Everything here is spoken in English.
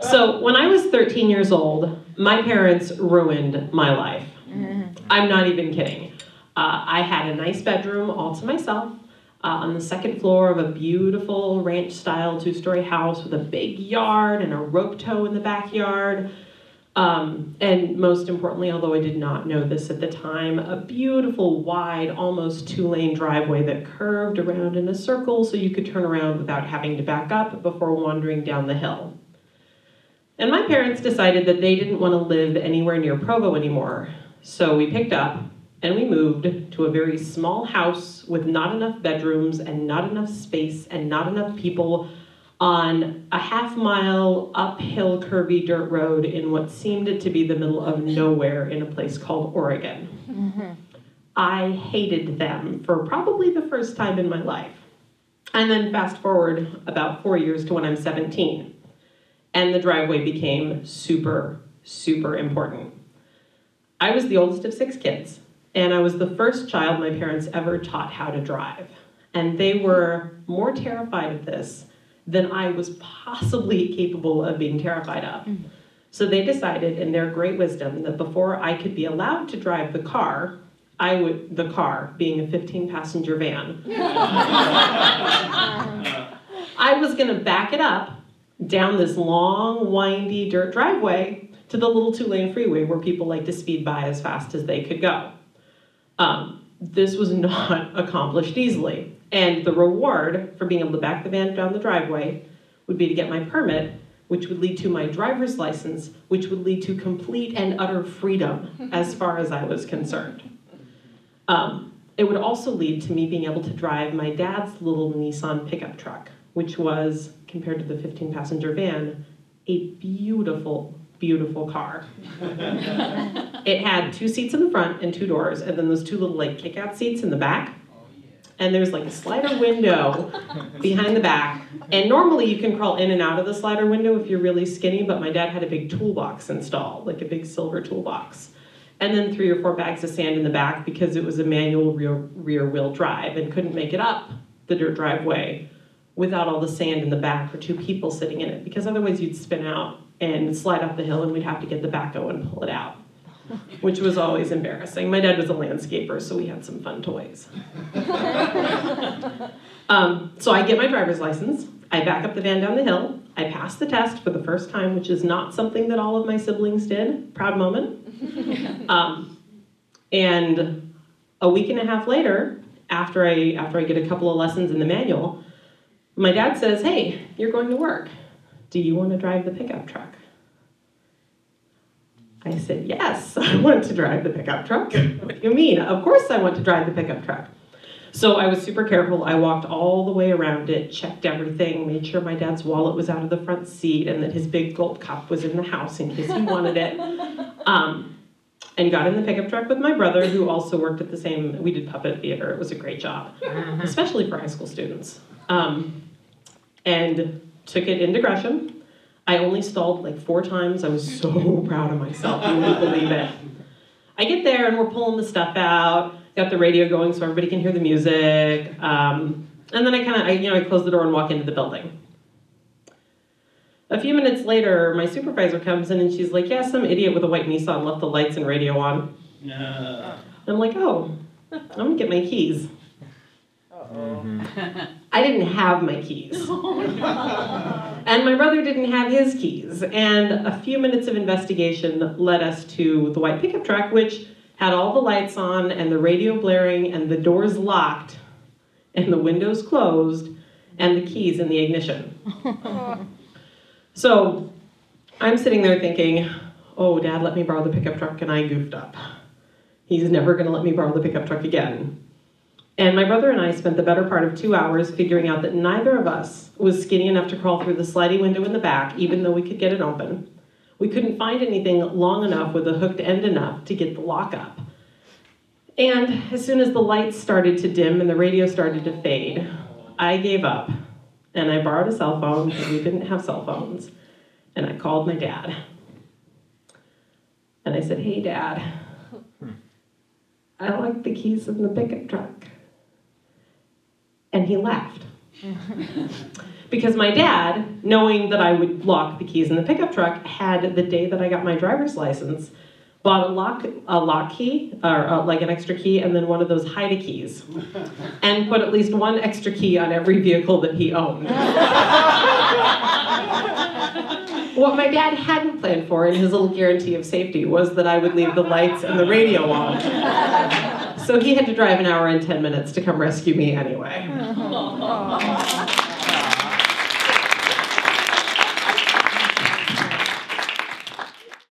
So when I was 13 years old, my parents ruined my life. I'm not even kidding. I had a nice bedroom all to myself on the second floor of a beautiful ranch-style 2-story house with a big yard and a rope tow in the backyard. And most importantly, although I did not know this at the time, a beautiful, wide, almost 2-lane driveway that curved around in a circle so you could turn around without having to back up before wandering down the hill. And my parents decided that they didn't want to live anywhere near Provo anymore. So we picked up and we moved to a very small house with not enough bedrooms and not enough space and not enough people on a half-mile uphill curvy dirt road in what seemed to be the middle of nowhere in a place called Oregon. I hated them for probably the first time in my life. And then fast forward about 4 years to when I'm 17. And the driveway became super, super important. I was the oldest of 6 kids, and I was the first child my parents ever taught how to drive. And they were more terrified of this than I was possibly capable of being terrified of. So they decided in their great wisdom that before I could be allowed to drive the car being a 15-passenger van, I was gonna back it up down this long, windy dirt driveway to the little 2-lane freeway where people like to speed by as fast as they could go. This was not accomplished easily. And the reward for being able to back the van down the driveway would be to get my permit, which would lead to my driver's license, which would lead to complete and utter freedom as far as I was concerned. It would also lead to me being able to drive my dad's little Nissan pickup truck, which was, compared to the 15-passenger van, a beautiful, beautiful car. It had 2 seats in the front and 2 doors, and then those 2 little like kick-out seats in the back. And there's like a slider window behind the back. And normally you can crawl in and out of the slider window if you're really skinny, but my dad had a big toolbox installed, like a big silver toolbox. And then 3 or 4 bags of sand in the back because it was a manual rear wheel drive and couldn't make it up the dirt driveway without all the sand in the back for 2 people sitting in it, because otherwise you'd spin out and slide up the hill and we'd have to get the backhoe and pull it out, which was always embarrassing. My dad was a landscaper, so we had some fun toys. So I get my driver's license, I back up the van down the hill, I pass the test for the first time, which is not something that all of my siblings did. Proud moment. And a week and a half later, after I get a couple of lessons in the manual, my dad says, "Hey, you're going to work. Do you want to drive the pickup truck?" I said, "Yes, I want to drive the pickup truck." "What do you mean?" "Of course I want to drive the pickup truck." So I was super careful. I walked all the way around it, checked everything, made sure my dad's wallet was out of the front seat and that his big gold cup was in the house in case he wanted it. And got in the pickup truck with my brother, who also worked at we did puppet theater. It was a great job, especially for high school students. And took it into Gresham. I only stalled like 4 times. I was so proud of myself, you wouldn't believe it. I get there and we're pulling the stuff out, got the radio going so everybody can hear the music. And then I close the door and walk into the building. A few minutes later, my supervisor comes in and she's like, "Yeah, some idiot with a white Nissan left the lights and radio on." I'm like, "Oh, I'm gonna get my keys." I didn't have my keys. And my brother didn't have his keys. And a few minutes of investigation led us to the white pickup truck, which had all the lights on and the radio blaring and the doors locked and the windows closed and the keys in the ignition. So I'm sitting there thinking, "Oh, Dad let me borrow the pickup truck," and I goofed up. He's never going to let me borrow the pickup truck again. And my brother and I spent the better part of 2 hours figuring out that neither of us was skinny enough to crawl through the sliding window in the back, even though we could get it open. We couldn't find anything long enough with a hooked end enough to get the lock up. And as soon as the lights started to dim and the radio started to fade, I gave up. And I borrowed a cell phone because we didn't have cell phones. And I called my dad. And I said, "Hey, Dad, I like the keys in the pickup truck." And he laughed. Because my dad, knowing that I would lock the keys in the pickup truck, had the day that I got my driver's license, bought a lock key, or like an extra key, and then one of those hide keys, and put at least one extra key on every vehicle that he owned. What my dad hadn't planned for in his little guarantee of safety was that I would leave the lights and the radio on. So he had to drive an hour and 10 minutes to come rescue me anyway.